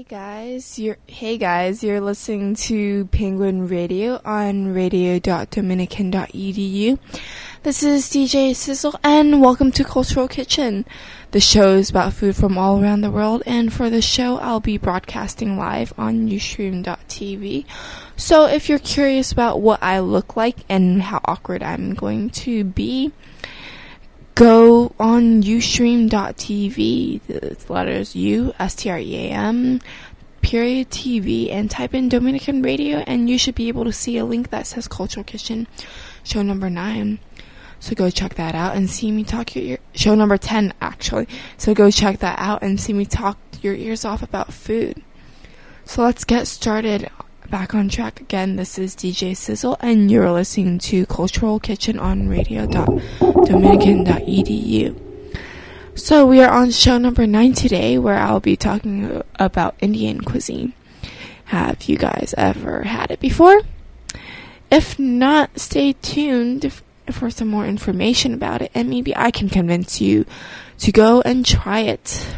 Hey guys, you're listening to Penguin Radio on radio.dominican.edu. This is DJ Sizzle and welcome to Cultural Kitchen. The show is about food from all around the world, and for the show I'll be broadcasting live on Ustream.tv. So if you're curious about what I look like and how awkward I'm going to be, go on Ustream.tv, the letters U, S-T-R-E-A-M, period TV, and type in Dominican Radio, and you should be able to see a link that says Cultural Kitchen, show number 9. So go check that out and see me talk your ear, show number 10 actually. So go check that out and see me talk your ears off about food. So let's get started. Back on track again. This is DJ Sizzle, and you're listening to Cultural Kitchen on radio.dominican.edu. So we are on show number 9 today, where I'll be talking about Indian cuisine. Have you guys ever had it before? If not, stay tuned for some more information about it, and maybe I can convince you to go and try it.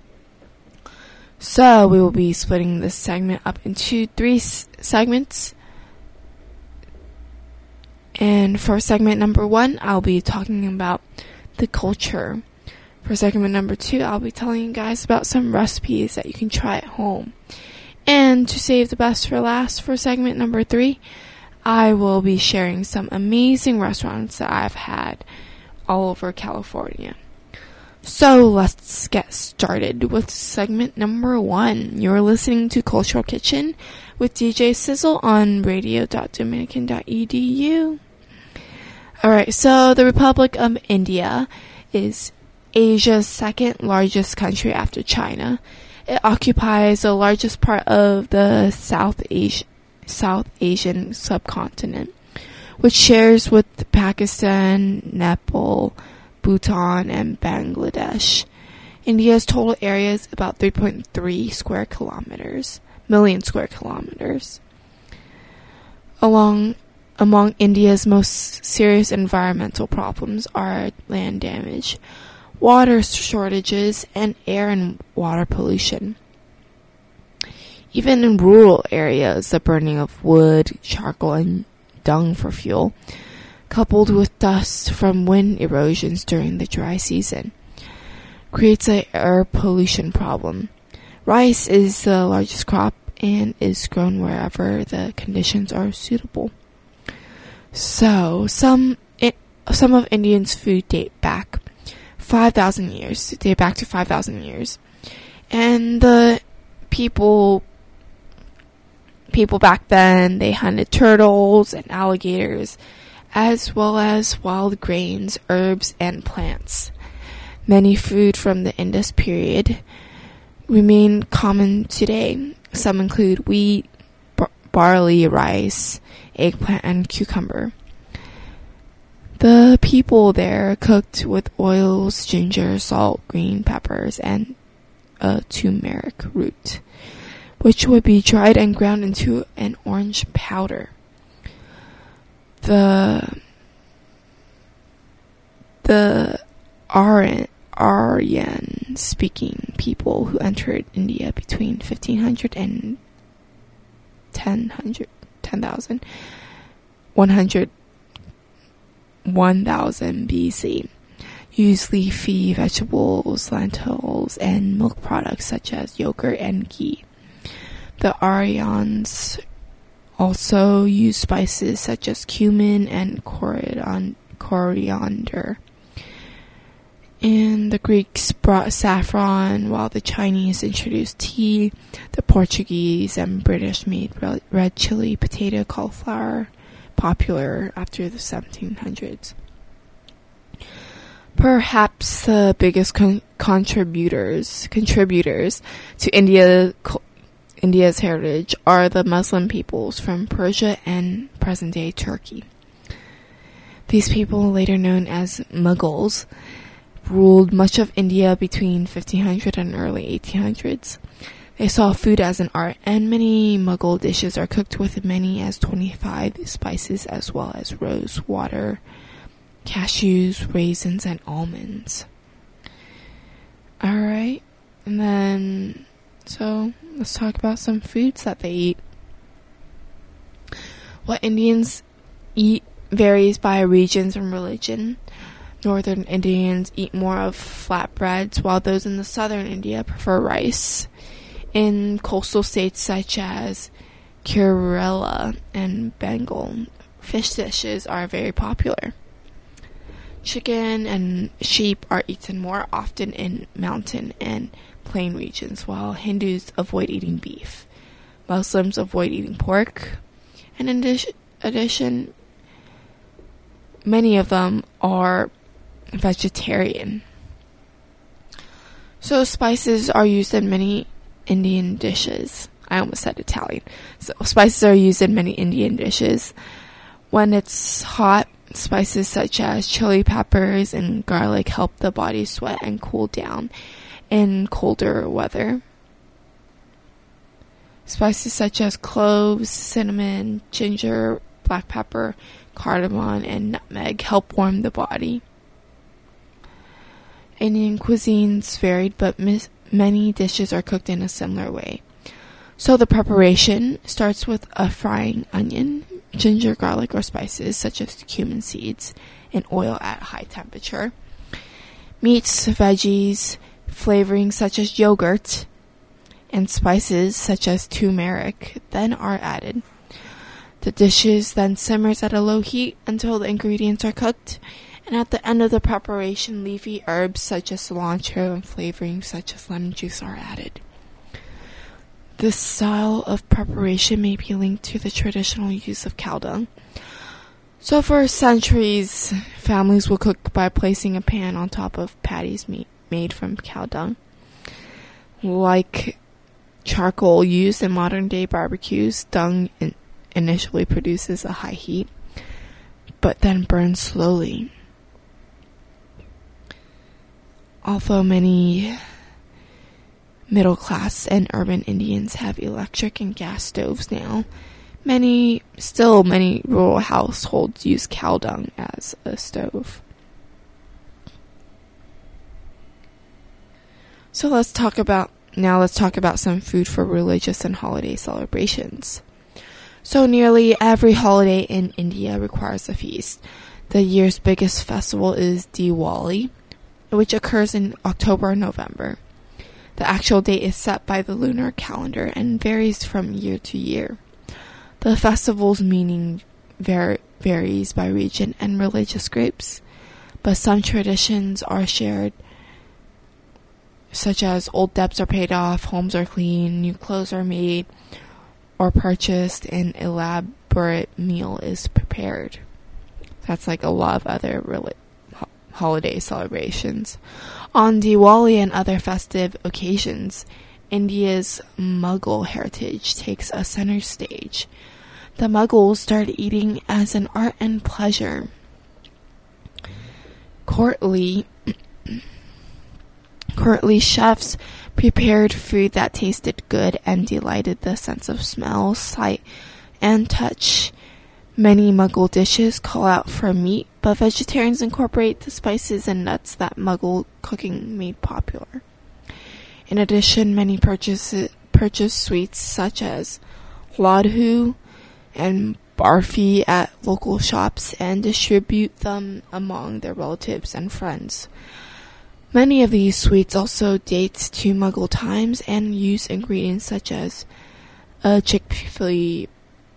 So we will be splitting this segment up into 3 segments. And for segment number 1, I'll be talking about the culture. For segment number 2, I'll be telling you guys about some recipes that you can try at home. And to save the best for last, for segment number 3, I will be sharing some amazing restaurants that I've had all over California. So let's get started with segment number 1. You're listening to Cultural Kitchen with DJ Sizzle on radio.dominican.edu. Alright, so the Republic of India is Asia's second largest country after China. It occupies the largest part of the South Asian subcontinent, which shares with Pakistan, Nepal, Bhutan, and Bangladesh. India's total area is about 3.3 million square kilometers. Among India's most serious environmental problems are land damage, water shortages, and air and water pollution. Even in rural areas, the burning of wood, charcoal, and dung for fuel, coupled with dust from wind erosions during the dry season, creates an air pollution problem. Rice is the largest crop and is grown wherever the conditions are suitable. So, some of Indians' food date back to 5,000 years. And the people back then, they hunted turtles and alligators, as well as wild grains, herbs, and plants. Many food from the Indus period remain common today. Some include wheat, barley, rice, eggplant, and cucumber. The people there cooked with oils, ginger, salt, green peppers, and a turmeric root, which would be dried and ground into an orange powder. The Aryan-speaking people who entered India between 1500 and 1000 BC used leafy vegetables, lentils, and milk products such as yogurt and ghee. The Aryans also used spices such as cumin and coriander. And the Greeks brought saffron, while the Chinese introduced tea. The Portuguese and British made red chili, potato, cauliflower popular after the 1700s. Perhaps the biggest contributors to India's heritage are the Muslim peoples from Persia and present-day Turkey. These people, later known as Mughals, ruled much of India between 1500 and early 1800s. They saw food as an art, and many Mughal dishes are cooked with many as 25 spices, as well as rose water, cashews, raisins, and almonds. Alright, and then So let's talk about some foods that they eat. What Indians eat varies by regions and religion. Northern Indians eat more of flatbreads, while those in the southern India prefer rice. In coastal states such as Kerala and Bengal, fish dishes are very popular. Chicken and sheep are eaten more often in mountain and plain regions, while Hindus avoid eating beef. Muslims avoid eating pork, and in addition, many of them are vegetarian. So spices are used in many Indian dishes. I almost said Italian. So spices are used in many Indian dishes. When it's hot, spices such as chili peppers and garlic help the body sweat and cool down in colder weather. Spices such as cloves, cinnamon, ginger, black pepper, cardamom, and nutmeg help warm the body. Indian cuisines varied, but many dishes are cooked in a similar way. So the preparation starts with a frying onion, ginger, garlic, or spices such as cumin seeds, and oil at high temperature. Meats, veggies, flavorings such as yogurt, and spices such as turmeric then are added. The dishes then simmers at a low heat until the ingredients are cooked, and at the end of the preparation, leafy herbs such as cilantro and flavorings such as lemon juice are added. This style of preparation may be linked to the traditional use of cow dung. So for centuries, families will cook by placing a pan on top of patties made from cow dung. Like charcoal used in modern-day barbecues, dung initially produces a high heat, but then burns slowly. Although many middle-class and urban Indians have electric and gas stoves now, many rural households use cow dung as a stove. So let's talk about some food for religious and holiday celebrations. So nearly every holiday in India requires a feast. The year's biggest festival is Diwali, which occurs in October and November. The actual date is set by the lunar calendar and varies from year to year. The festival's meaning varies by region and religious groups, but some traditions are shared, such as old debts are paid off, homes are cleaned, new clothes are made or purchased, and elaborate meal is prepared. That's like a lot of other holiday celebrations. On Diwali and other festive occasions, India's Mughal heritage takes a center stage. The Mughals started eating as an art and pleasure. Courtly chefs prepared food that tasted good and delighted the sense of smell, sight, and touch. Many Mughal dishes call out for meat, but vegetarians incorporate the spices and nuts that Mughal cooking made popular. In addition, many purchase sweets such as laddu and barfi at local shops and distribute them among their relatives and friends. Many of these sweets also date to Mughal times and use ingredients such as chickpea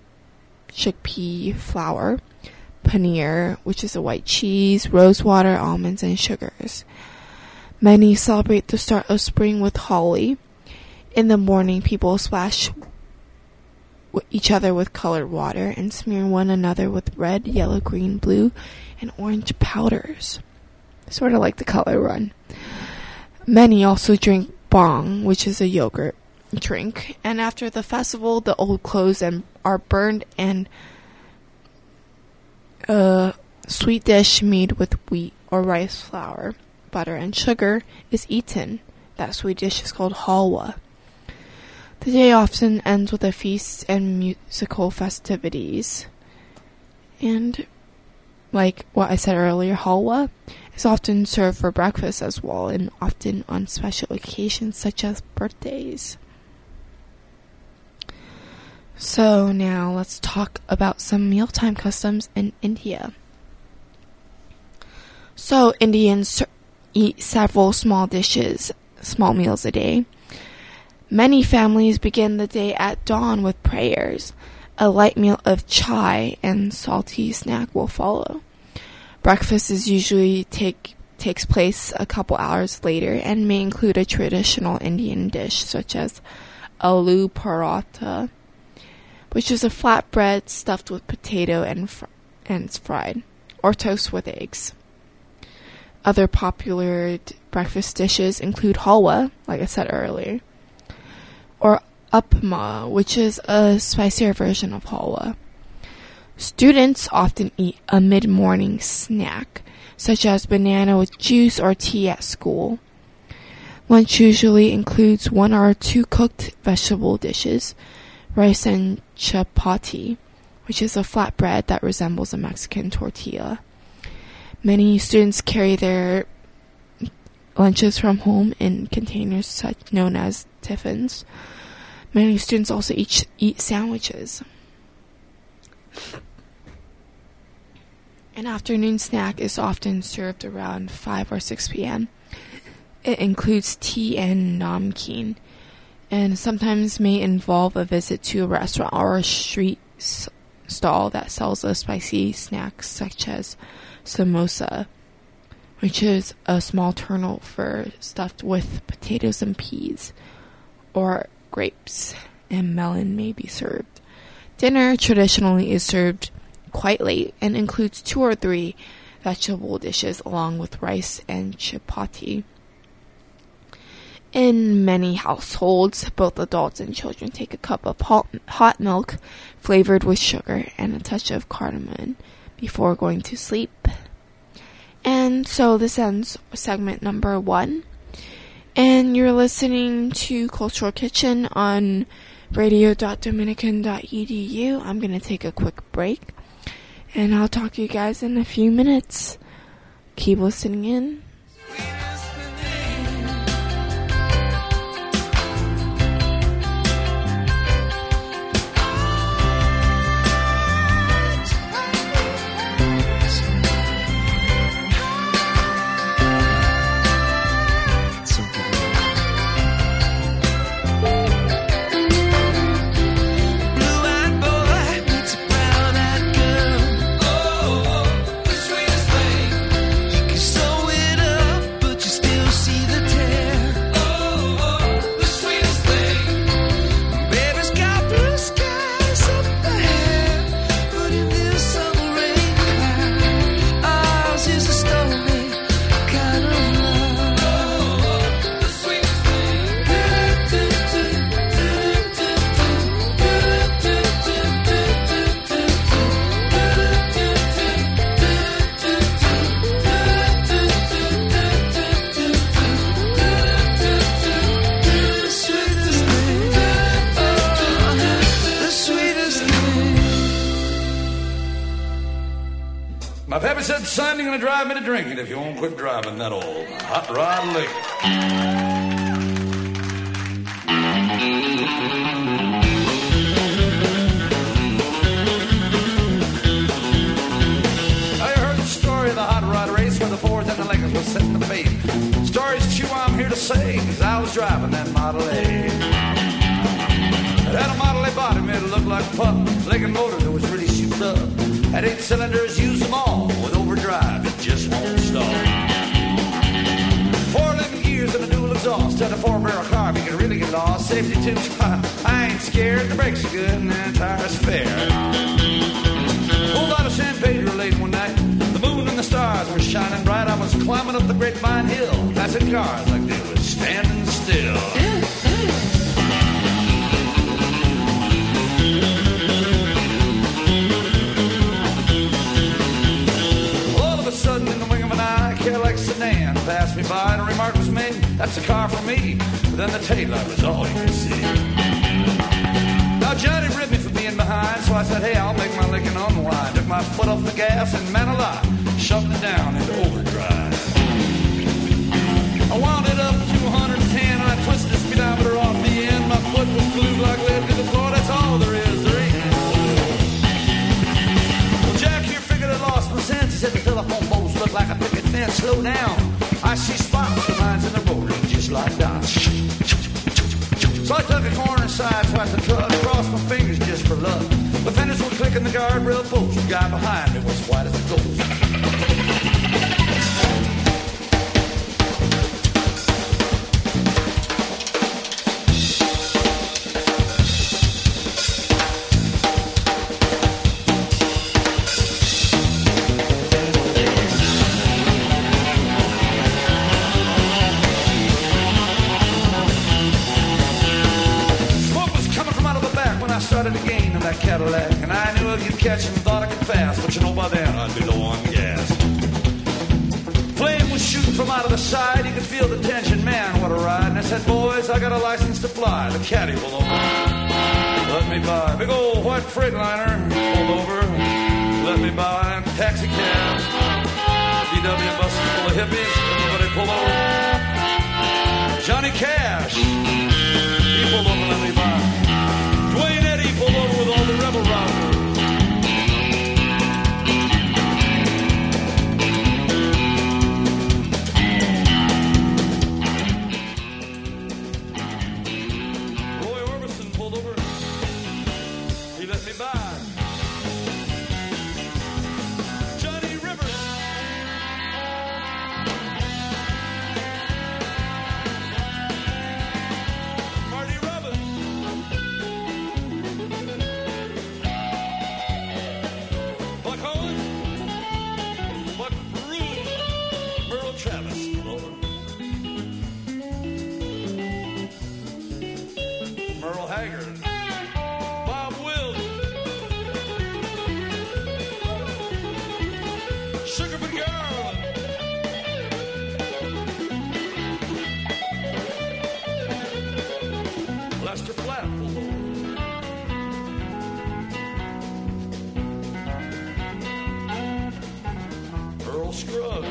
flour, paneer, which is a white cheese, rose water, almonds, and sugars. Many celebrate the start of spring with Holi. In the morning, people splash each other with colored water and smear one another with red, yellow, green, blue, and orange powders. Sort of like the color run. Many also drink bhang, which is a yogurt drink, and after the festival, the old clothes are burned and a sweet dish made with wheat or rice flour, butter, and sugar is eaten. That sweet dish is called halwa. The day often ends with a feast and musical festivities. And like what I said earlier, halwa is often served for breakfast as well, and often on special occasions such as birthdays. So now let's talk about some mealtime customs in India. So Indians eat several small meals a day. Many families begin the day at dawn with prayers. A light meal of chai and salty snack will follow. Breakfast is usually takes place a couple hours later and may include a traditional Indian dish such as aloo paratha, which is a flatbread stuffed with potato and it's fried, or toast with eggs. Other popular breakfast dishes include halwa, like I said earlier, or upma, which is a spicier version of halwa. Students often eat a mid-morning snack, such as banana with juice or tea at school. Lunch usually includes 1 or 2 cooked vegetable dishes, rice and chapati, which is a flatbread that resembles a Mexican tortilla. Many students carry their lunches from home in containers known as tiffins. Many students also eat sandwiches. An afternoon snack is often served around 5 or 6 p.m. It includes tea and namkeen, and sometimes may involve a visit to a restaurant or a street stall that sells a spicy snack such as samosa, which is a small turnover stuffed with potatoes and peas, or grapes and melon may be served. Dinner traditionally is served quite late and includes 2 or 3 vegetable dishes along with rice and chapati. In many households, both adults and children take a cup of hot milk flavored with sugar and a touch of cardamom before going to sleep. And so this ends segment number 1. And you're listening to Cultural Kitchen on radio.dominican.edu. I'm going to take a quick break, and I'll talk to you guys in a few minutes. Keep listening in. My pappy said, son, you're going to drive me to drinking if you won't quit driving that old hot rod liquor. I heard the story of the hot rod race where the Fords and the Lincolns were sitting in the bait. Story's true, I'm here to say, because I was driving that Model A. It had a Model A body made it look like a pup. Lincoln motor that was really souped up. Had 8 cylinders, used them all. With overdrive, it just won't stop. 4 living gears and a dual exhaust. Had a 4-barrel carb, you can really get lost. Safety tubes, I ain't scared. The brakes are good and the tires fair. Pulled out of San Pedro late one night. The moon and the stars were shining bright. I was climbing up the Grapevine Hill, passing cars like they were standing still. Sudden in the wing of an eye, a Cadillac sedan passed me by and a remark was made, that's a car for me. But then the taillight was all you could see. Now Johnny ribbed me for being behind, so I said, hey, I'll make my licking on the line. Took my foot off the gas and man alive, shoved it down into overdrive. I wound it up to 110 and I twisted the speedometer off the end. My foot was glued like lead to the floor, that's all there is. slow down. I see spots of lines in the road just like that. So I took a corner side, swiped the truck, crossed my fingers just for luck. The fenders were clicking, the guardrail post. The guy behind me was white as a ghost. Started again in that Cadillac, and I knew I could catch him, thought I could pass, but you know by then I'd be low on gas. Flame was shooting from out of the side, you could feel the tension, man, what a ride. And I said, boys, I got a license to fly. The caddy pulled over, let me by. Big old white Freightliner pulled over, let me by. Taxi cab, VW buses full of hippies, everybody pulled over. Johnny Cash, he pulled over, let me by. Dwayne Eddy pulled over with all the rebel rousers. Roy Orbison pulled over. He let me by. Johnny Rivers. Marty Robbins. Travis pulled over. Merle Haggard. Bob Wills. Sugarman Garland. Lester Flatt pulled over. Earl Scruggs.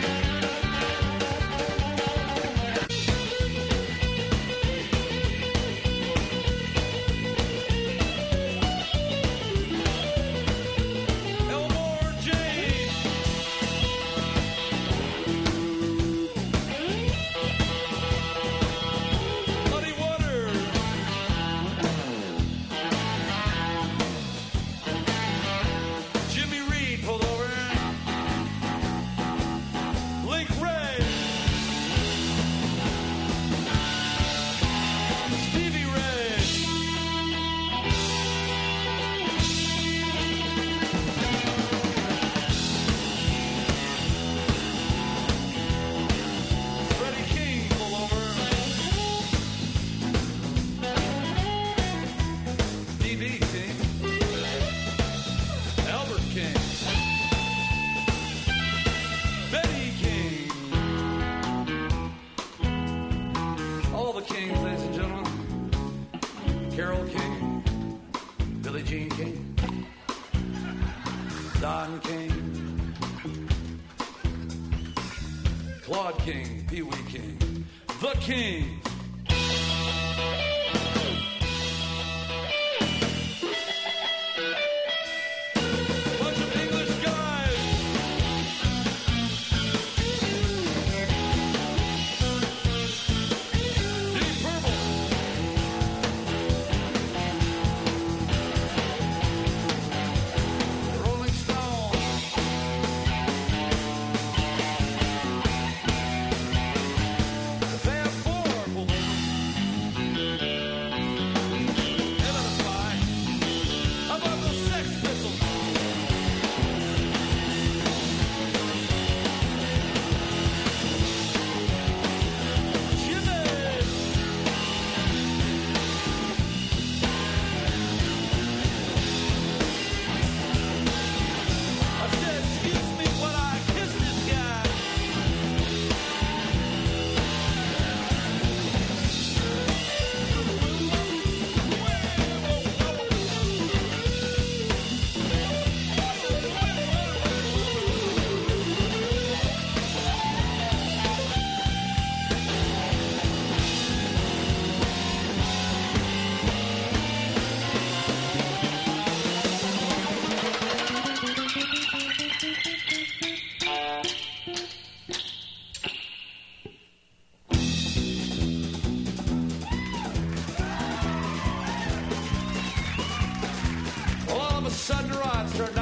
Don King, Claude King, Pee Wee King, The King. Bunch of English guys. Deep Purple. Rolling Stone. The Fab Four pulled over.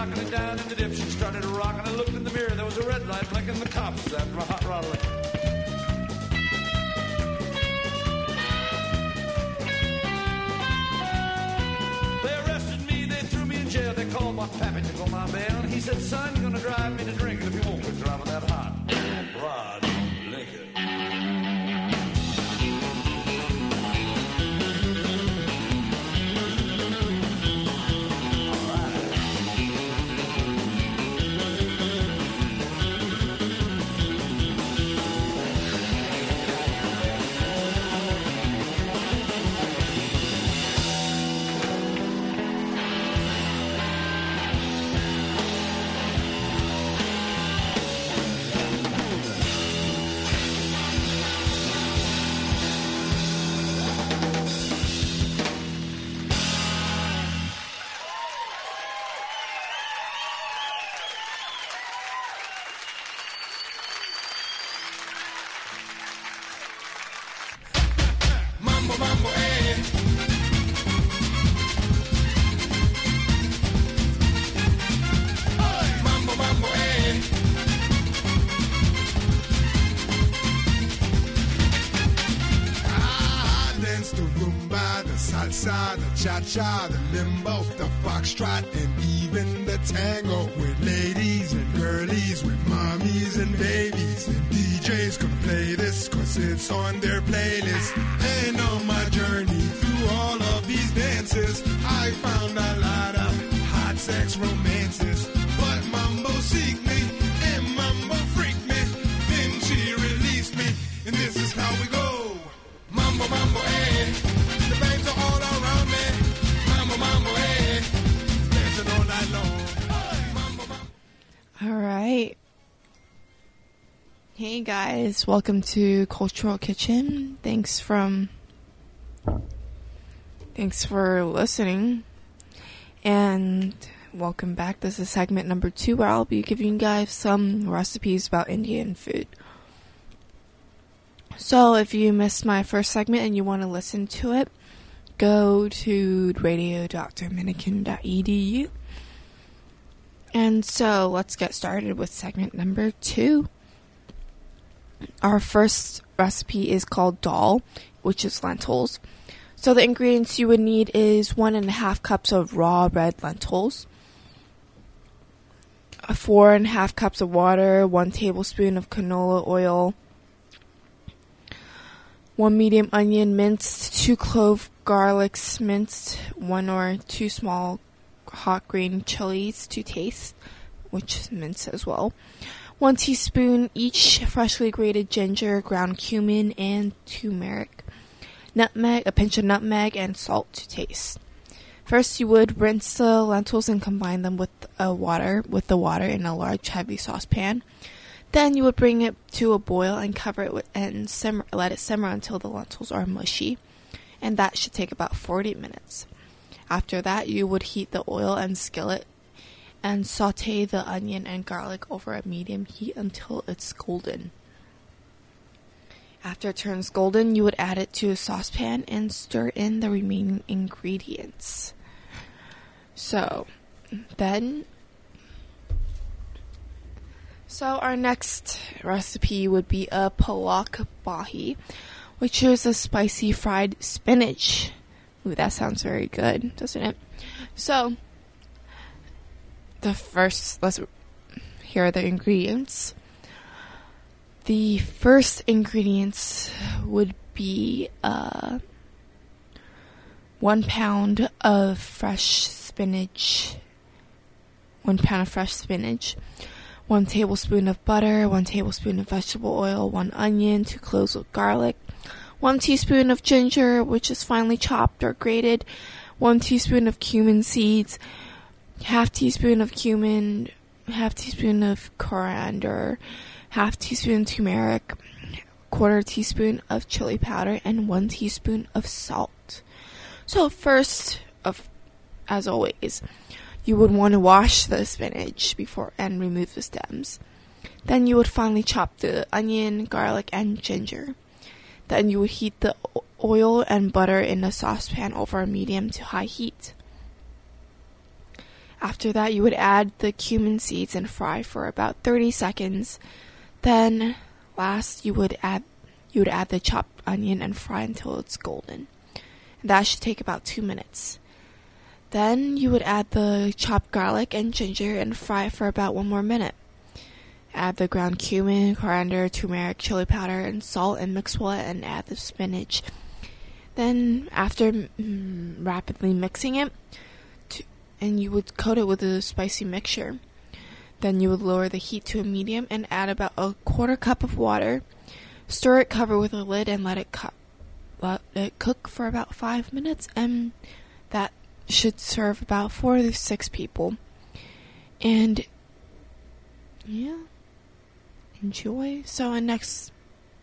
knocking it down in the dip. She started rocking. I looked in the mirror. There was a red light blinking. The cops was after a hot rod lick. They arrested me. They threw me in jail. They called my pappy to go my bail. And he said, son, you're going to drive me to drink. And if you won't quit driving that hot rod liquor. Cha-cha, the limbo, the foxtrot, and even the tango with ladies and girlies, with mommies and babies. And DJs can play this cause it's on their playlist. And on my journey through all of these dances, I found a lot of hot sex romances. But mambo seek me and mambo freak me. Then she released me, and this is how we go. Mambo, mambo, eh. The babes are all around me. Mambo, mambo, eh. Dancing all night long. Mambo, mambo. All right. Hey guys, welcome to Cultural Kitchen. Thanks for listening. And welcome back. This is segment number 2 where I'll be giving you guys some recipes about Indian food. So if you missed my first segment and you want to listen to it, go to radio.dominican.edu. And so let's get started with segment number 2. Our first recipe is called dal, which is lentils. So the ingredients you would need is 1.5 cups of raw red lentils, 4.5 cups of water, 1 tablespoon of canola oil, 1 medium onion minced, 2 clove garlics minced, 1 or 2 small hot green chilies to taste, which is minced as well, 1 teaspoon each freshly grated ginger, ground cumin, and turmeric, nutmeg, a pinch of nutmeg, and salt to taste. First, you would rinse the lentils and combine them with the water in a large heavy saucepan. Then you would bring it to a boil and cover it and let it simmer until the lentils are mushy, and that should take about 40 minutes. After that, you would heat the oil and skillet and saute the onion and garlic over a medium heat until it's golden. After it turns golden, you would add it to a saucepan and stir in the remaining ingredients. So our next recipe would be a palak bhaji, which is a spicy fried spinach. Ooh, that sounds very good, doesn't it? So, let's here are the ingredients. The first ingredients would be 1 pound of fresh spinach, 1 tablespoon of butter, 1 tablespoon of vegetable oil, 1 onion, 2 cloves of garlic, 1 teaspoon of ginger, which is finely chopped or grated, 1 teaspoon of cumin seeds, half teaspoon of cumin, half teaspoon of coriander, half teaspoon turmeric, 1/4 teaspoon of chili powder, and 1 teaspoon of salt. So first, as always, you would want to wash the spinach before and remove the stems. Then you would finely chop the onion, garlic, and ginger. Then you would heat the oil and butter in a saucepan over a medium to high heat. After that, you would add the cumin seeds and fry for about 30 seconds. Then, last, you would add the chopped onion and fry until it's golden. And that should take about 2 minutes. Then, you would add the chopped garlic and ginger and fry it for about 1 more minute. Add the ground cumin, coriander, turmeric, chili powder, and salt, and mix well and add the spinach. Then, after rapidly mixing it, and you would coat it with a spicy mixture. Then you would lower the heat to a medium and add about a 1/4 cup of water. Stir it, cover with a lid, and let it cook for about 5 minutes. And that should serve about 4 to 6 people. And yeah, enjoy. So our next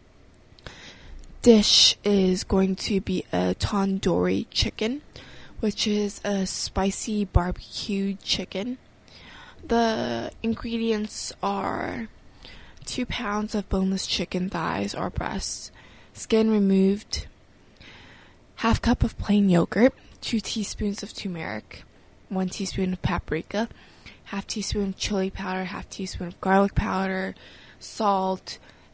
dish is going to be a tandoori chicken, which is a spicy barbecued chicken. The ingredients are 2 pounds of boneless chicken thighs or breasts, skin removed, 1/2 cup of plain yogurt, 2 teaspoons of turmeric, 1 teaspoon of paprika, 1/2 teaspoon of chili powder, 1/2 teaspoon of garlic powder, salt,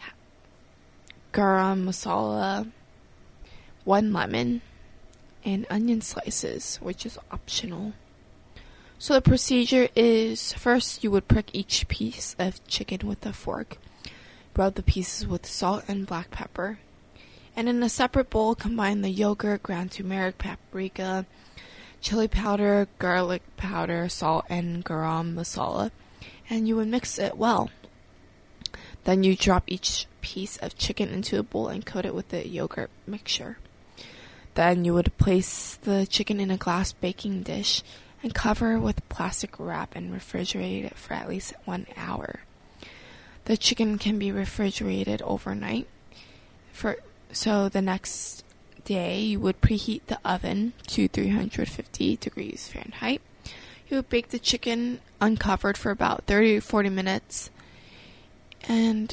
garam masala, 1 lemon, and onion slices, which is optional. So the procedure is, first you would prick each piece of chicken with a fork, rub the pieces with salt and black pepper, and in a separate bowl combine the yogurt, ground turmeric, paprika, chili powder, garlic powder, salt, and garam masala, and you would mix it well. Then you drop each piece of chicken into a bowl and coat it with the yogurt mixture. Then you would place the chicken in a glass baking dish and cover with plastic wrap and refrigerate it for at least 1 hour. The chicken can be refrigerated overnight. So the next day, you would preheat the oven to 350 degrees Fahrenheit. You would bake the chicken uncovered for about 30 to 40 minutes. And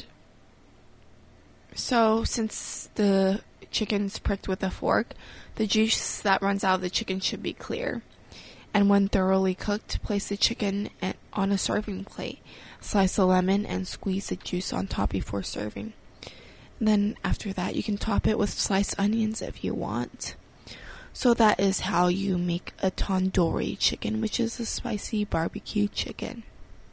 so since the chicken's pricked with a fork, the juice that runs out of the chicken should be clear. And when thoroughly cooked, place the chicken on a serving plate, slice a lemon, and squeeze the juice on top before serving. And then after that, you can top it with sliced onions if you want. So that is how you make a tandoori chicken, which is a spicy barbecue chicken.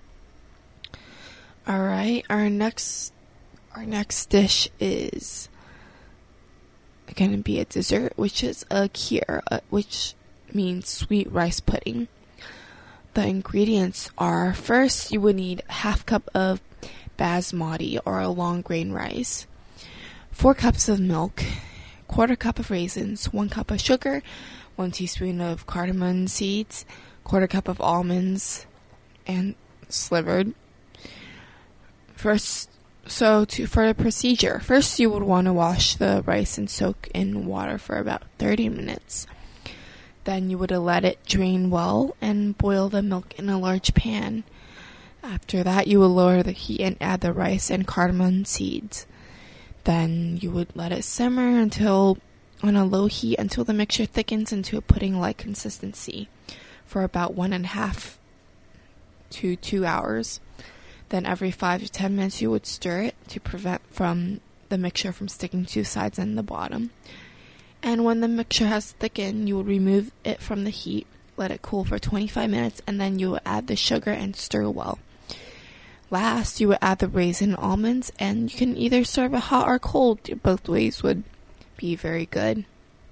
Alright, our next dish is going to be a dessert, which is a kheer, which means sweet rice pudding. The ingredients are, first you would need 1/2 cup of basmati or a long grain rice, 4 cups of milk, 1/4 cup of raisins, 1 cup of sugar, 1 teaspoon of cardamom seeds, 1/4 cup of almonds and slivered. For the procedure, first you would want to wash the rice and soak in water for about 30 minutes. Then you would let it drain well and boil the milk in a large pan. After that, you would lower the heat and add the rice and cardamom seeds. Then you would let it simmer on a low heat until the mixture thickens into a pudding-like consistency for about 1.5 to 2 hours. Then every 5 to 10 minutes you would stir it to prevent the mixture from sticking to the sides and the bottom. And when the mixture has thickened, you would remove it from the heat, let it cool for 25 minutes, and then you would add the sugar and stir well. Last, you would add the raisin and almonds, and you can either serve it hot or cold. Both ways would be very good.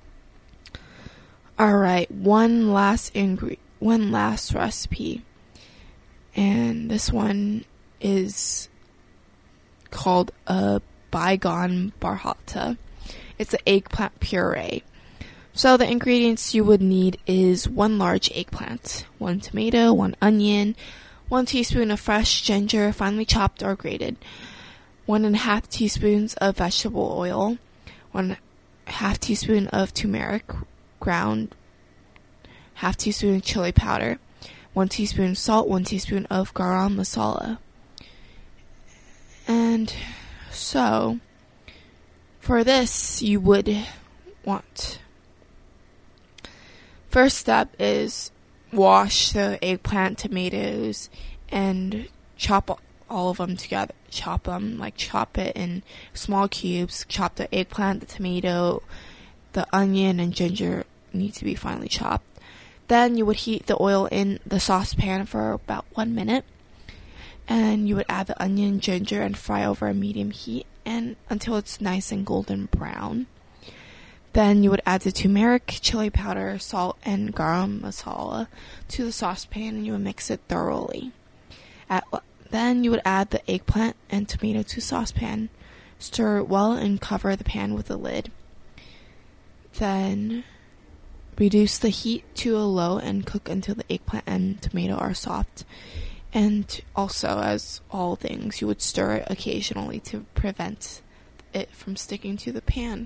Alright, one last recipe. And this one is called a bygone barhata. It's an eggplant puree. So the ingredients you would need is 1 large eggplant, 1 tomato, 1 onion, 1 teaspoon of fresh ginger, finely chopped or grated, 1.5 teaspoons of vegetable oil, 1/2 teaspoon of turmeric ground, 1/2 teaspoon of chili powder, 1 teaspoon of salt, 1 teaspoon of garam masala. And so, for this, you would want, first step is wash the eggplant, tomatoes, and chop all of them together. Chop it in small cubes. Chop the eggplant, the tomato, the onion, and ginger need to be finely chopped. Then you would heat the oil in the saucepan for about 1 minute. And you would add the onion, ginger, and fry over a medium heat and until it's nice and golden brown. Then you would add the turmeric, chili powder, salt, and garam masala to the saucepan, and you would mix it thoroughly. Then you would add the eggplant and tomato to the saucepan. Stir it well and cover the pan with a lid. Then reduce the heat to a low and cook until the eggplant and tomato are soft. And also, as all things, you would stir it occasionally to prevent it from sticking to the pan.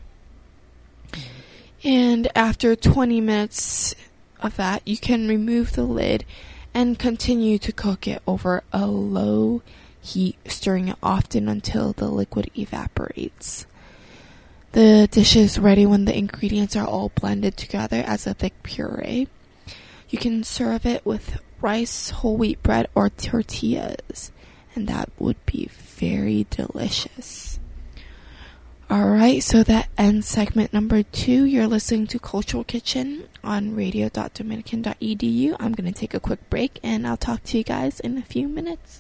And after 20 minutes of that, you can remove the lid and continue to cook it over a low heat, stirring it often until the liquid evaporates. The dish is ready when the ingredients are all blended together as a thick puree. You can serve it with rice, whole wheat bread, or tortillas, and that would be very delicious. Alright, so that ends segment number 2. You're listening to Cultural Kitchen on radio.dominican.edu. I'm going to take a quick break, and I'll talk to you guys in a few minutes.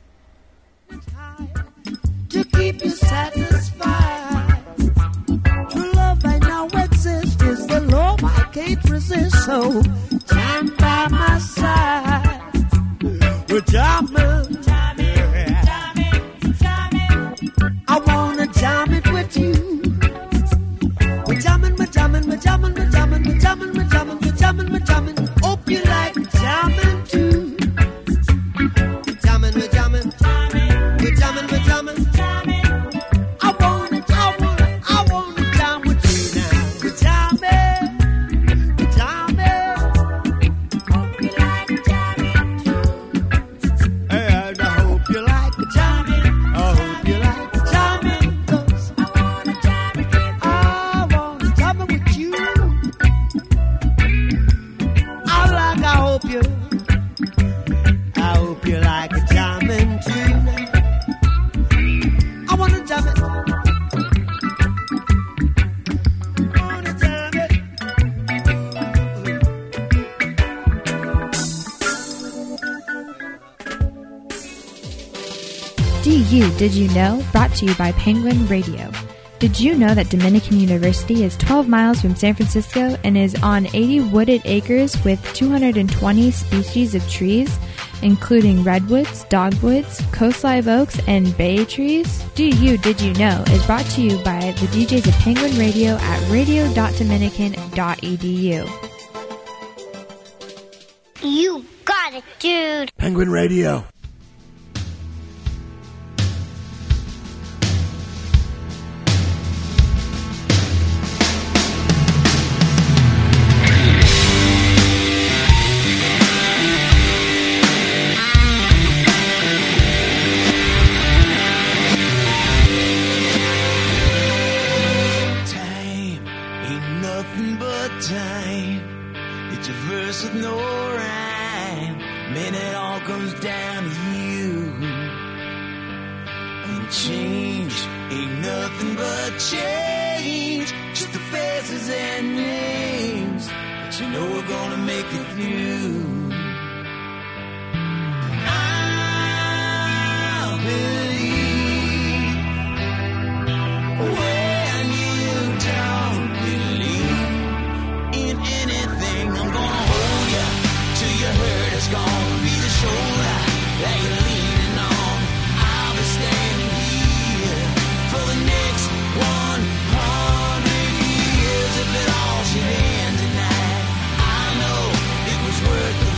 To keep you satisfied, true love right now exists, is the love I can't resist, so stand by my side. We're jamming, I wanna jam it with you. We're jamming, we're jamming, we're jamming, we're jamming, we're jamming, we're jamming, we're jamming, we're jamming. Hope you like jamming too. We're jamming, we're jamming, we're jamming, we're jamming. I wanna jam with you now. We're jamming, we're jamming. Hope you like jamming too. And I hope you like jamming. I hope you like jamming, 'cause I wanna jam it with you. I wanna jam it with you. I hope you like jamming too. I wanna jam it. I wanna jam it. Did you know? Brought to you by Penguin Radio. Did you know that Dominican University is 12 miles from San Francisco and is on 80 wooded acres with 220 species of trees, including redwoods, dogwoods, coast live oaks, and bay trees? Did you know? Is brought to you by the DJs of Penguin Radio at radio.dominican.edu. You got it, dude. Penguin Radio. Time ain't nothing but time. It's a verse with no rhyme. Man, it all comes down to you. And change ain't nothing but change. Just the faces and names. But you know we're gonna make it through. I believe when you don't believe in anything, I'm gonna hold you till your hurt is gone. Be the shoulder that you're leaning on. I'll be standing here for the next 100 years. If it all should end tonight, I know it was worth the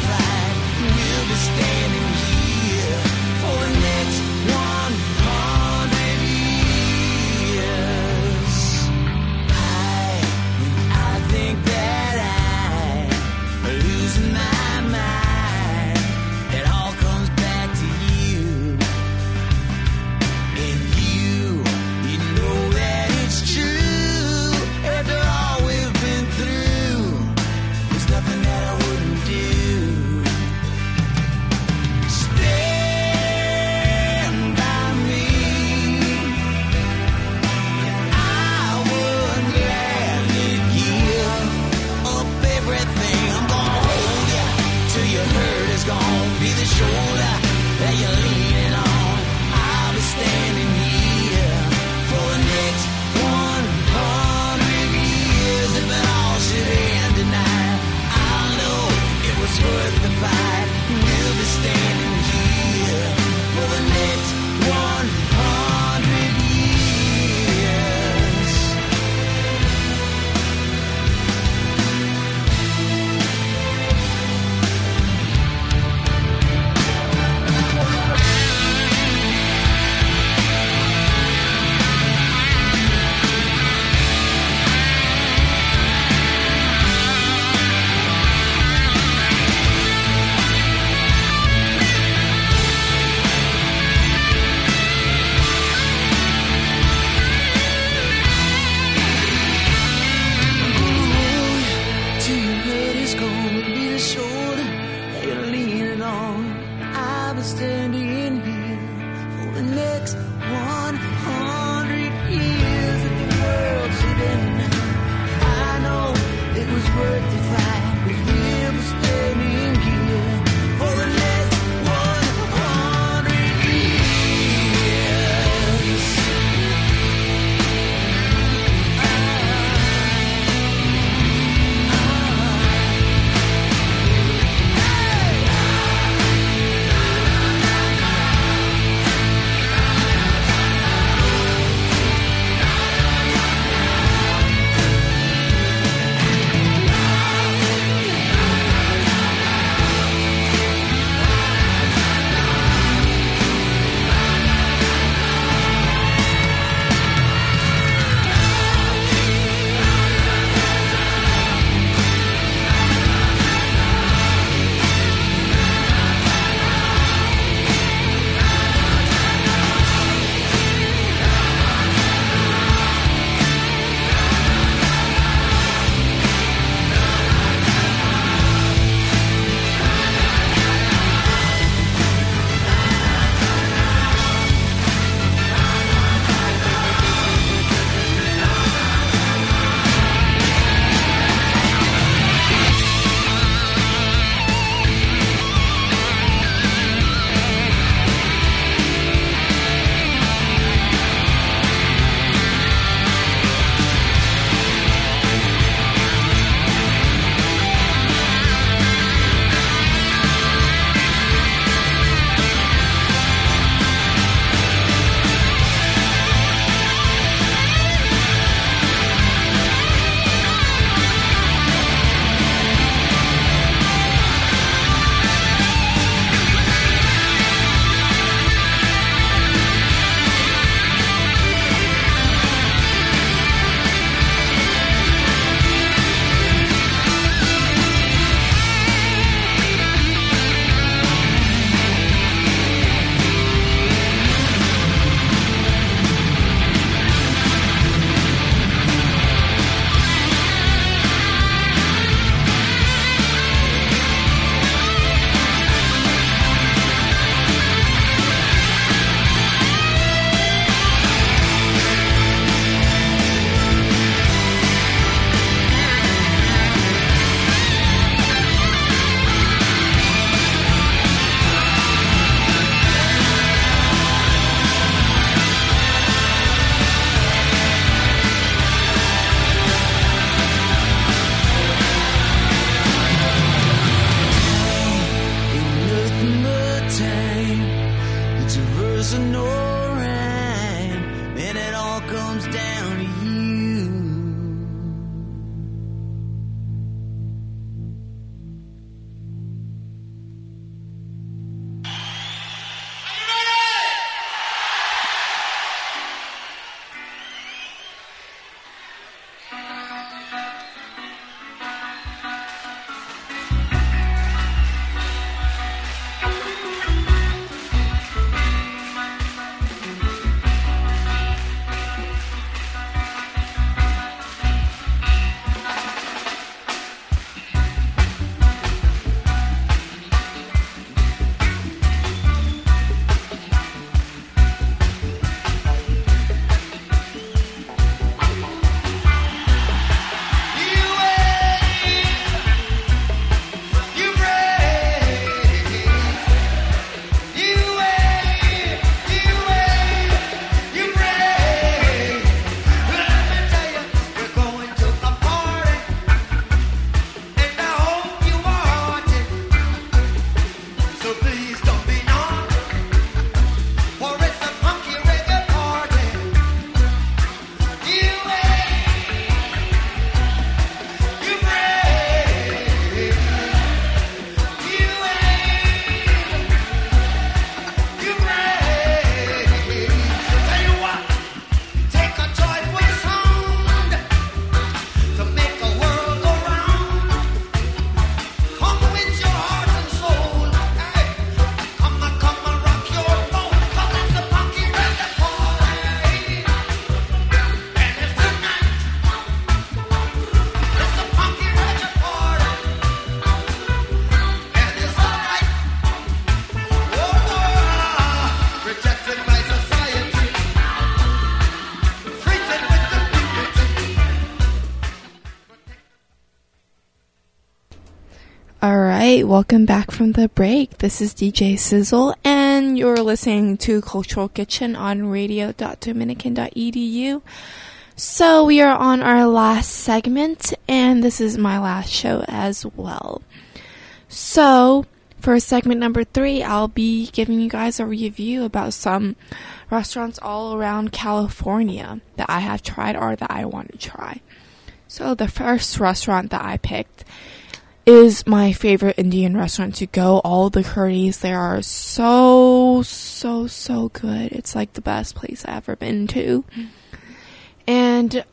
right, welcome back from the break. This is DJ Sizzle, and you're listening to Cultural Kitchen on radio.dominican.edu. So we are on our last segment, and this is my last show as well. So for segment number 3, I'll be giving you guys a review about some restaurants all around California that I have tried or that I want to try. So the first restaurant that I picked is my favorite Indian restaurant to go. All the curries there are so good. It's like the best place I've ever been to. And,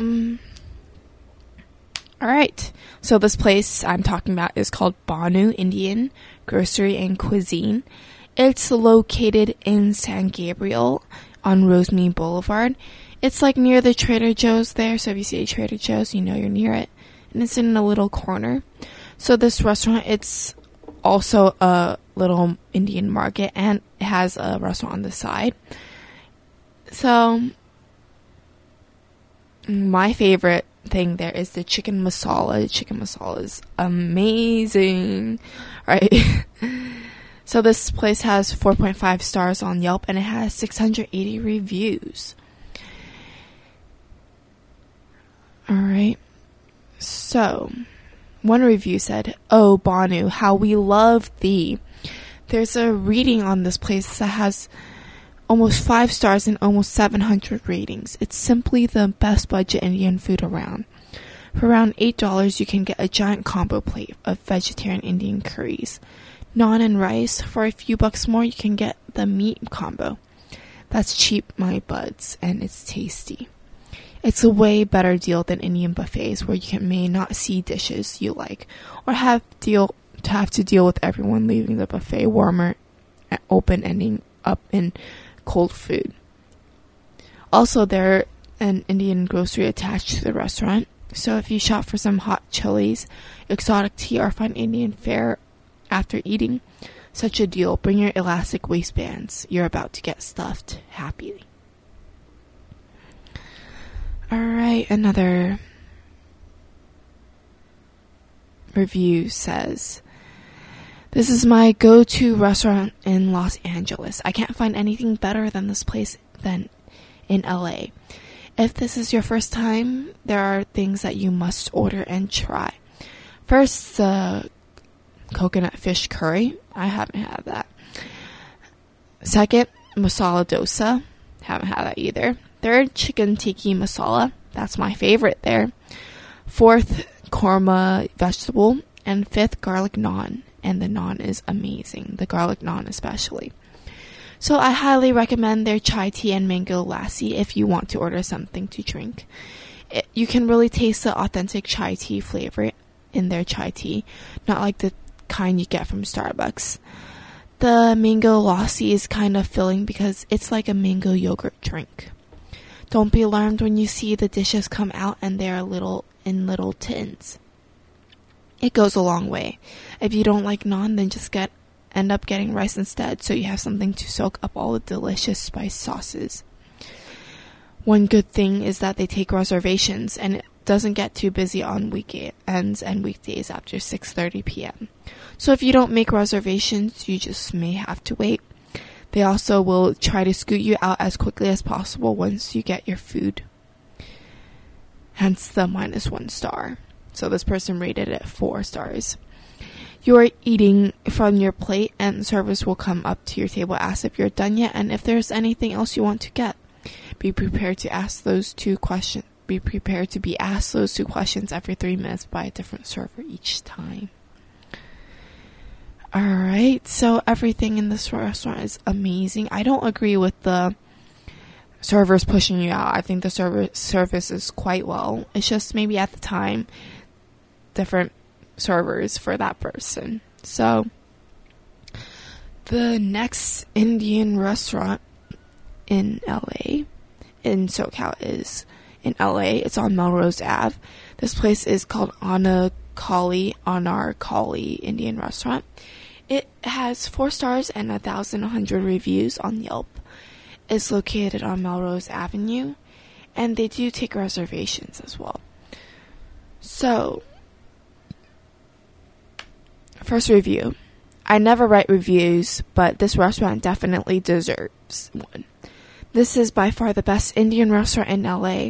alright. So this place I'm talking about is called Banu Indian Grocery and Cuisine. It's located in San Gabriel on Rosemead Boulevard. It's like near the Trader Joe's there. So if you see a Trader Joe's, you know you're near it. And it's in a little corner. So this restaurant, it's also a little Indian market, and it has a restaurant on the side. So my favorite thing there is the chicken masala. The chicken masala is amazing, right? So this place has 4.5 stars on Yelp, and it has 680 reviews. Alright. So one review said, "Oh, Banu, how we love thee." There's a rating on this place that has almost 5 stars and almost 700 ratings. It's simply the best budget Indian food around. For around $8, you can get a giant combo plate of vegetarian Indian curries. Naan and rice. For a few bucks more, you can get the meat combo. That's cheap, my buds, and it's tasty. It's a way better deal than Indian buffets where you may not see dishes you like, or have to deal with everyone leaving the buffet warmer, open, ending up in cold food. Also, there's an Indian grocery attached to the restaurant, so if you shop for some hot chilies, exotic tea, or find Indian fare after eating such a deal, bring your elastic waistbands. You're about to get stuffed happily. Alright, another review says, "This is my go-to restaurant in Los Angeles. I can't find anything better than this place than in LA. If this is your first time, there are things that you must order and try. First, the coconut fish curry. I haven't had that. Second, masala dosa. Haven't had that either. Third, chicken tikka masala. That's my favorite there. Fourth, korma vegetable. And fifth, garlic naan. And the naan is amazing. The garlic naan especially. So I highly recommend their chai tea and mango lassi if you want to order something to drink. You can really taste the authentic chai tea flavor in their chai tea, not like the kind you get from Starbucks. The mango lassi is kind of filling because it's like a mango yogurt drink. Don't be alarmed when you see the dishes come out and they're in little tins. It goes a long way. If you don't like naan, then just end up getting rice instead, so you have something to soak up all the delicious spice sauces. One good thing is that they take reservations, and it doesn't get too busy on weekends and weekdays after 6:30 p.m. So if you don't make reservations, you just may have to wait. They also will try to scoot you out as quickly as possible once you get your food. Hence the -1 star. So this person rated it 4 stars. You are eating from your plate, and service will come up to your table, ask if you're done yet, and if there's anything else you want to get. Be prepared to ask those 2 questions. Be prepared to be asked those 2 questions every 3 minutes by a different server each time. Alright, so everything in this restaurant is amazing. I don't agree with the servers pushing you out. I think the service is quite well. It's just maybe at the time, different servers for that person. So, the next Indian restaurant in LA, in SoCal, is in LA. It's on Melrose Ave. This place is called Anarkali Indian Restaurant. It has 4 stars and 1,100 reviews on Yelp. It's located on Melrose Avenue, and they do take reservations as well. So, First review. I never write reviews, but this restaurant definitely deserves one. This is by far the best Indian restaurant in LA.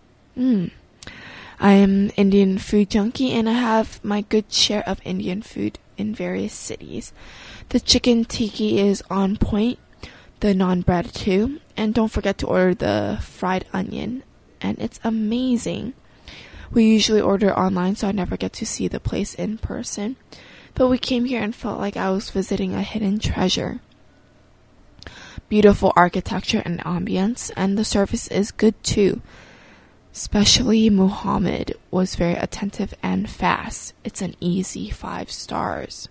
I am Indian food junkie, and I have my good share of Indian food in various cities. The chicken tikka is on point, the naan bread too, and don't forget to order the fried onion, and it's amazing. We usually order online, so I never get to see the place in person. But we came here and felt like I was visiting a hidden treasure. Beautiful architecture and ambience, and the service is good too. Especially Muhammad was very attentive and fast. It's an easy 5 stars.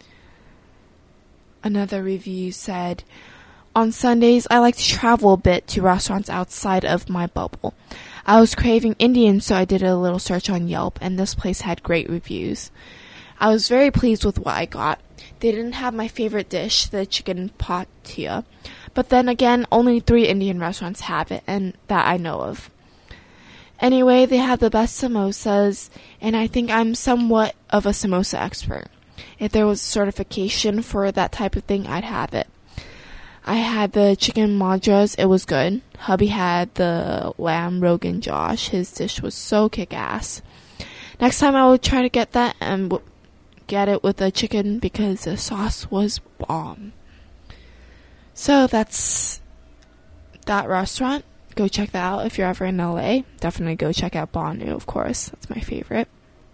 Another review said, on Sundays, I like to travel a bit to restaurants outside of my bubble. I was craving Indian, so I did a little search on Yelp, and this place had great reviews. I was very pleased with what I got. They didn't have my favorite dish, the chicken patia, but then again, only 3 Indian restaurants have it, and that I know of. Anyway, they have the best samosas, and I think I'm somewhat of a samosa expert. If there was certification for that type of thing, I'd have it. I had the chicken madras, it was good. Hubby had the lamb Rogan Josh, his dish was so kick-ass. Next time I will try to get that and get it with the chicken because the sauce was bomb. So that's that restaurant. Go check that out if you're ever in LA. Definitely go check out Banu, of course. That's my favorite.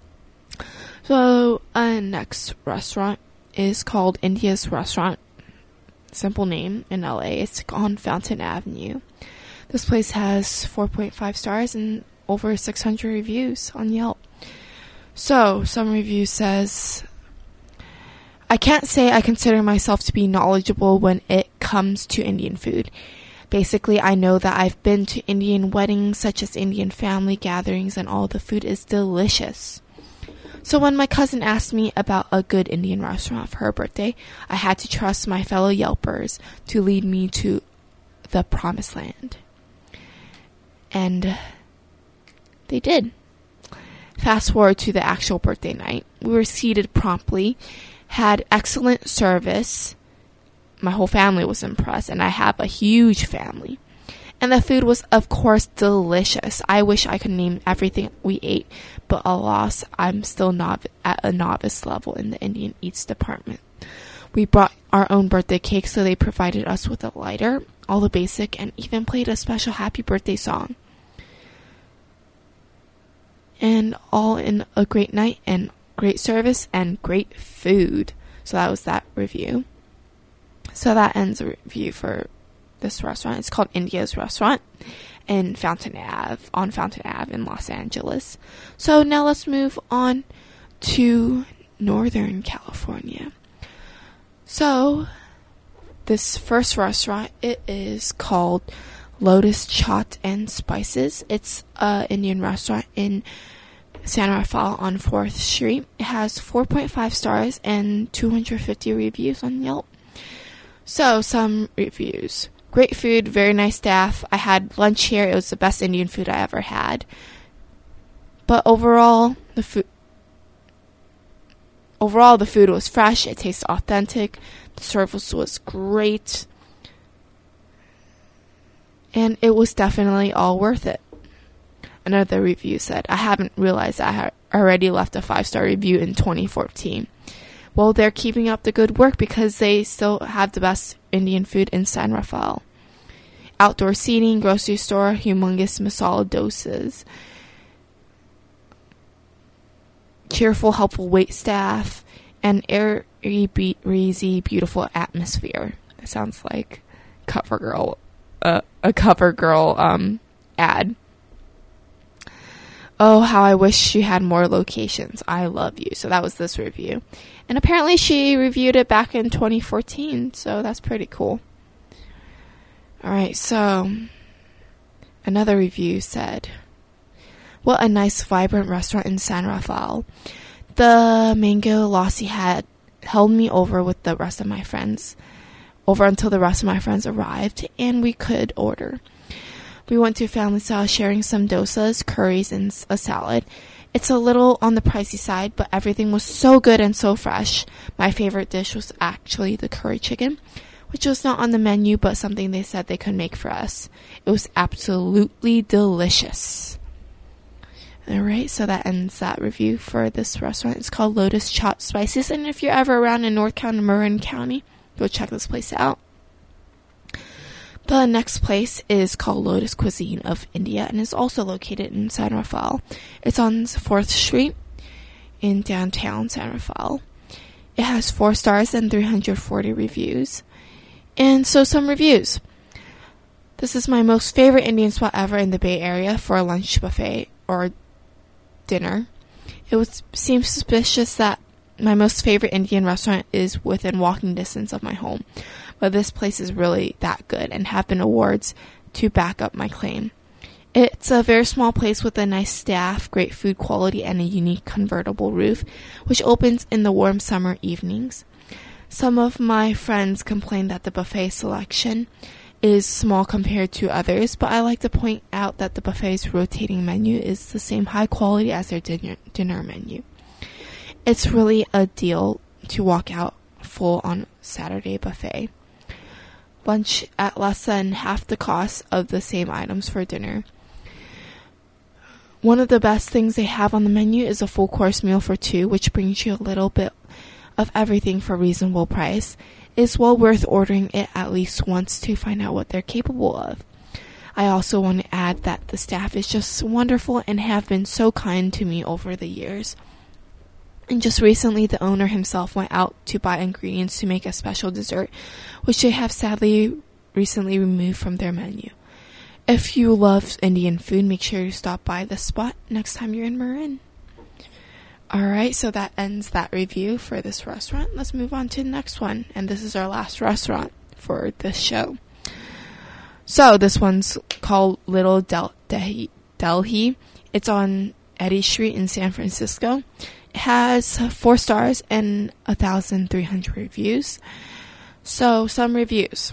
So, next restaurant is called India's Restaurant. Simple name in LA. It's on Fountain Avenue. This place has 4.5 stars and over 600 reviews on Yelp. So, some review says, I can't say I consider myself to be knowledgeable when it comes to Indian food. Basically, I know that I've been to Indian weddings, such as Indian family gatherings, and all the food is delicious. So when my cousin asked me about a good Indian restaurant for her birthday, I had to trust my fellow Yelpers to lead me to the promised land. And they did. Fast forward to the actual birthday night. We were seated promptly, had excellent service. My whole family was impressed, and I have a huge family. And the food was, of course, delicious. I wish I could name everything we ate, but alas, I'm still at a novice level in the Indian Eats department. We brought our own birthday cake, so they provided us with a lighter, all the basic, and even played a special happy birthday song. And all in a great night, and great service, and great food. So that was that review. So that ends the review for this restaurant. It's called India's Restaurant on Fountain Ave in Los Angeles. So now let's move on to Northern California. So this first restaurant, it is called Lotus Chaat and Spices. It's an Indian restaurant in San Rafael on 4th Street. It has 4.5 stars and 250 reviews on Yelp. So, some reviews. Great food, very nice staff. I had lunch here. It was the best Indian food I ever had. But overall, the food was fresh. It tasted authentic. The service was great. And it was definitely all worth it. Another review said, I haven't realized I had already left a 5-star review in 2014. Well, they're keeping up the good work because they still have the best Indian food in San Rafael. Outdoor seating, grocery store, humongous masala doses. Cheerful, helpful wait staff, and airy, breezy, beautiful atmosphere. That sounds like CoverGirl, a CoverGirl ad. Oh, how I wish she had more locations. I love you. So that was this review. And apparently she reviewed it back in 2014, so that's pretty cool. Alright, so another review said, what a nice, vibrant restaurant in San Rafael. The mango lassi had held me over with the rest of my friends, over until the rest of my friends arrived, and we could order. We went to family style, sharing some dosas, curries, and a salad. It's a little on the pricey side, but everything was so good and so fresh. My favorite dish was actually the curry chicken, which was not on the menu, but something they said they could make for us. It was absolutely delicious. Alright, so that ends that review for this restaurant. It's called Lotus Chopped Spices, and if you're ever around in North County, Marin County, go check this place out. The next place is called Lotus Cuisine of India and is also located in San Rafael. It's on 4th Street in downtown San Rafael. It has 4 stars and 340 reviews. And so some reviews. This is my most favorite Indian spot ever in the Bay Area for a lunch buffet or dinner. It seems suspicious that my most favorite Indian restaurant is within walking distance of my home, but this place is really that good and have been awards to back up my claim. It's a very small place with a nice staff, great food quality, and a unique convertible roof, which opens in the warm summer evenings. Some of my friends complain that the buffet selection is small compared to others, but I like to point out that the buffet's rotating menu is the same high quality as their dinner menu. It's really a deal to walk out full on Saturday buffet. Lunch at less than half the cost of the same items for dinner. One of the best things they have on the menu is a full course meal for 2, which brings you a little bit of everything for a reasonable price. It's well worth ordering it at least once to find out what they're capable of. I also want to add that the staff is just wonderful and have been so kind to me over the years. And just recently, the owner himself went out to buy ingredients to make a special dessert, which they have sadly recently removed from their menu. If you love Indian food, make sure to stop by this spot next time you're in Marin. Alright, so that ends that review for this restaurant. Let's move on to the next one. And this is our last restaurant for this show. So this one's called Little Delhi. It's on Eddy Street in San Francisco. It has 4 stars and 1,300 reviews. So, some reviews.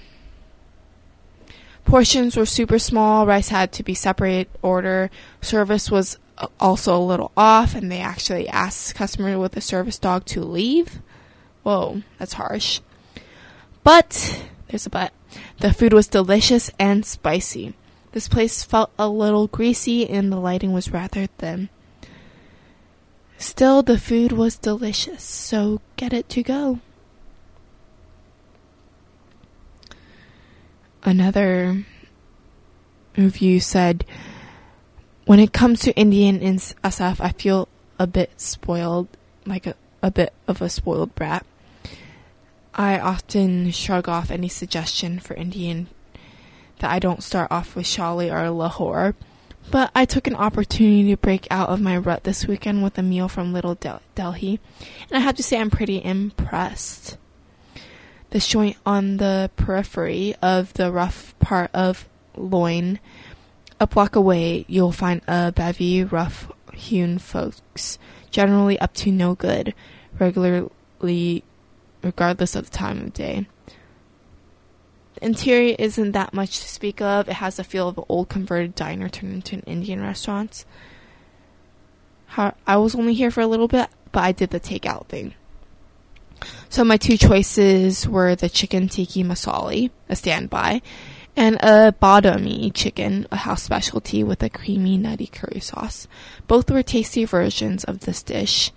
Portions were super small. Rice had to be separated order. Service was also a little off, and they actually asked the customer with the service dog to leave. Whoa, that's harsh. But, there's a but. The food was delicious and spicy. This place felt a little greasy, and the lighting was rather thin. Still, the food was delicious, so get it to go. Another review said, when it comes to Indian in SF, I feel a bit spoiled, like a bit of a spoiled brat. I often shrug off any suggestion for Indian that I don't start off with Shali or Lahore. But I took an opportunity to break out of my rut this weekend with a meal from Little Delhi, and I have to say I'm pretty impressed. This joint on the periphery of the rough part of Loin, a block away, you'll find a bevy rough-hewn folks, generally up to no good, regularly, regardless of the time of day. The interior isn't that much to speak of. It has the feel of an old converted diner turned into an Indian restaurant. I was only here for a little bit, but I did the takeout thing. So my 2 choices were the chicken tikka masala, a standby, and a badami chicken, a house specialty with a creamy, nutty curry sauce. Both were tasty versions of this dish,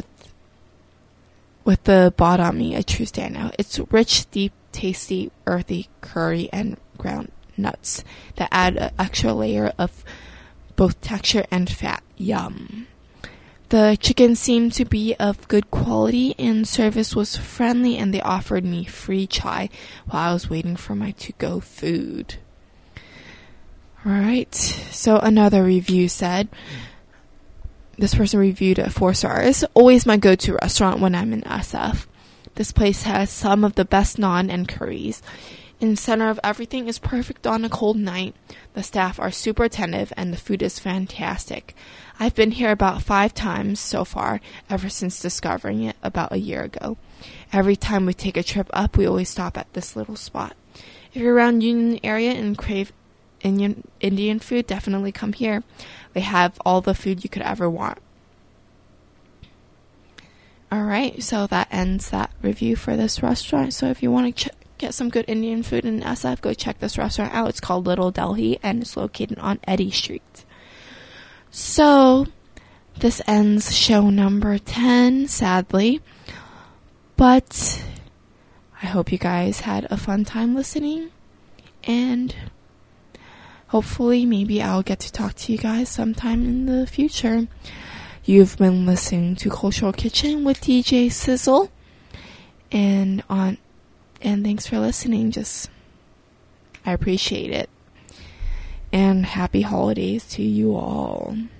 with the badami a true standout. It's rich, deep, tasty, earthy curry and ground nuts that add an extra layer of both texture and fat. Yum. The chicken seemed to be of good quality and service was friendly, and they offered me free chai while I was waiting for my to-go food. Alright, so another review said, this person reviewed at 4 stars. Always my go-to restaurant when I'm in SF. This place has some of the best naan and curries. In the center of everything is perfect on a cold night. The staff are super attentive and the food is fantastic. I've been here about 5 times so far, ever since discovering it about a year ago. Every time we take a trip up, we always stop at this little spot. If you're around Union area and crave Indian food, definitely come here. They have all the food you could ever want. Alright, so that ends that review for this restaurant. So if you want to get some good Indian food in SF, go check this restaurant out. It's called Little Delhi, and it's located on Eddy Street. So this ends show number 10, sadly. But I hope you guys had a fun time listening. And hopefully, maybe I'll get to talk to you guys sometime in the future. You've been listening to Cultural Kitchen with DJ Sizzle. And thanks for listening. I appreciate it. And happy holidays to you all.